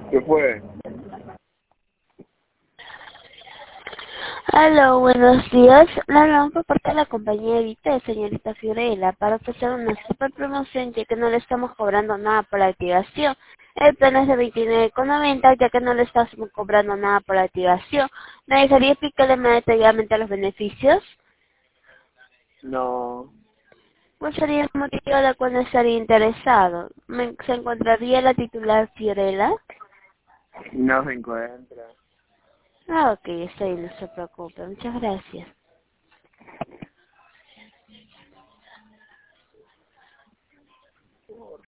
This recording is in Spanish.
¿Qué fue? Aló, buenos días. La hablamos por parte de la compañía Evita, señorita Fiorella, para ofrecer una super promoción, ya que no le estamos cobrando nada por la activación. El plan es de 29,90, ya que no le estamos cobrando nada por la activación. ¿Me dejaría explicarle más detalladamente los beneficios? No, ¿Cuál sería el motivo de la cual no estaría interesado? ¿Se encontraría la titular Fiorella? no se encuentra. Ah, ok, está bien, no se preocupe. Muchas gracias.